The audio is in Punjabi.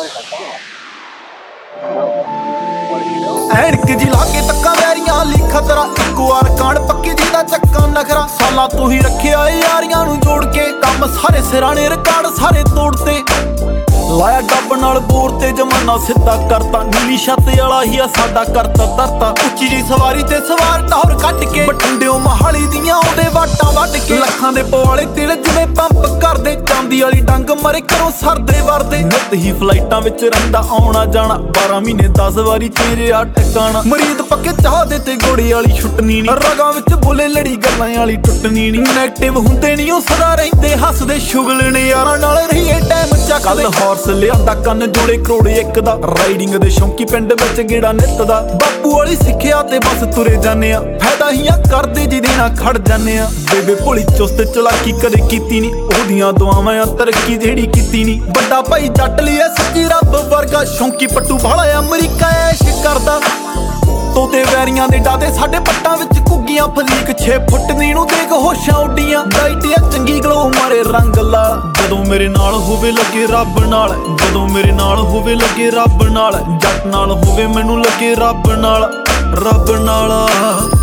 ਐਨਕ ਜੀ ਲਾ ਕੇ ਤੱਕਾਂ ਵੈਰੀਆਂ ਲਈ ਖਤਰਾ, ਇੱਕ ਵਾਰ ਕਾਂਡ ਪੱਕੀ ਜੀ ਦਾ ਚੱਕਾ ਨਖਰਾ। ਸਾਲਾਂ ਤੋਂ ਹੀ ਰੱਖਿਆ ਯਾਰੀਆਂ ਨੂੰ ਜੋੜ ਕੇ, ਕੰਮ ਸਾਰੇ ਸਿਰਾਣੇ ਰਿਕਾਰਡ ਸਾਰੇ ਤੋੜਤੇ। ਲਾਇਆ ਡੱਬ ਨਾਲ ਬੋਰ ਤੇ ਜਮਾਨਾ ਸਿੱਧਾ ਕਰਤਾ, ਨੀਲੀ ਛੱਤ ਵਾਲਾ ਹੀ ਆ ਸਾਡਾ ਕਰਤਾ ਤਰਤਾ। ਉੱਚੀ ਜੀ ਸਵਾਰੀ ਤੇ ਸਵਾਰ ਟੌਰ ਕੱਢ ਕੇ, ਬਠਿੰਡਿਓ ਮਹਾਲੀ ਦੀਆਂ ਉਹਦੇ ਵਾਟਾਂ ਵੱਢ ਕੇ। ਲੱਖਾਂ ਦੇ ਪਵਾਲੇ ਤਿਲ ਜਿਵੇਂ ਪੰਪ ਕਰਦੇ, ਚਾਂਦੀ ਵਾਲੀ ਡੰਗ ਮਰੇ ਕਰੋ ਸਰਦੇ ਵਰਦੇ। ਨਿੱਤ ਹੀ ਫਲਾਈਟਾਂ ਵਿੱਚ ਰਹਿੰਦਾ ਆਉਣਾ ਜਾਣਾ, 12 ਮਹੀਨੇ 10 ਵਾਰੀ ਚਿਹਰਿਆ ਟਿਕਾਣਾ। ਮਰੀਦ ਪੱਕੇ ਚਾਹ ਦੇ ਤੇ ਗੋੜੇ ਵਾਲੀ ਛੁੱਟਣੀ ਨੀ, ਰਗਾਂ ਵਿੱਚ ਬੋਲੇ ਲੜੀ ਗੱਲਾਂ ਵਾਲੀ ਟੁੱਟਣੀ ਨੀ। ਨੈਗੇਟਿਵ ਹੁੰਦੇ ਨੀ ਉਹ ਸਦਾ ਰਹਿੰਦੇ ਹੱਸਦੇ, ਸ਼ੁਗਲ ਨੇ ਯਾਰਾਂ ਨਾਲ ਰਹੀਏ ਟਾਈਮ ਚੱਕਦੇ। ਹਾਰਸ ਲਿਆਂਦਾ ਕੰਨ ਜੋੜੇ ਕਰੋੜ ਇੱਕ ਦਾ, ਰਾਈਡਿੰਗ ਦੇ ਸ਼ੌਂਕੀ ਪਿੰਡ ਵਿੱਚ ਗੇੜਾ ਨਿੱਤ ਦਾ। ਬਾਪੂ ਵਾਲੀ ਸਿੱਖਿਆ ਤੇ ਬਸ ਤੁਰੇ ਜਾਂਦੇ ਆ, ਫਾਇਦਾ ਹੀਆਂ ਕਰਦੇ ਜਿਹਦੇ ਨਾਲ ਖੜ ਜਾਂਦੇ ਆ। ਬੇਬੇ ਭੋਲੀ ਚੁਸਤ ਚਲਾਕੀ ਕਦੇ ਕੀਤੀ ਨੀ, ਉਹਦੀਆਂ ਦੁਆਵਾਂ ਆ ਤਰੱਕੀ ਜਿਹੜੀ ਕੀਤੀ ਨੀ। ਵੱਡਾ ਭਾਈ ਜੱਟ ਲਈ ਐ ਸੱਚੀ ਰੱਬ ਵਰਗਾ, ਸ਼ੌਂਕੀ ਪੱਟੂ ਭਾਲਾ ਅਮਰੀਕਾ ਐਸ਼ ਕਰਦਾ। ਤੋਤੇ ਵੈਰੀਆਂ ਦੇ ਡਾਦੇ ਸਾਡੇ ਪੱਟਾਂ ਵਿੱਚ ਘੁੱਗੀਆਂ, ਫਲੀਕ 6 ਫੁੱਟ ਦੀ ਨੂੰ ਦੇਖ ਹੋਸ਼ਾਂ ਉੱਡੀਆਂ। ਡਾਈਟ ਆ ਚੰਗੀ ਗਲੋ ਮਾਰੇ ਰੰਗ ਲਾਲ, ਜਦੋਂ ਮੇਰੇ ਨਾਲ ਹੋਵੇ ਲੱਗੇ ਰੱਬ ਨਾਲ। ਜਦੋਂ ਮੇਰੇ ਨਾਲ ਹੋਵੇ ਲੱਗੇ ਰੱਬ ਨਾਲ, ਜੱਟ ਨਾਲ ਹੋਵੇ ਮੈਨੂੰ ਲੱਗੇ ਰੱਬ ਨਾਲ, ਰੱਬ ਨਾਲ।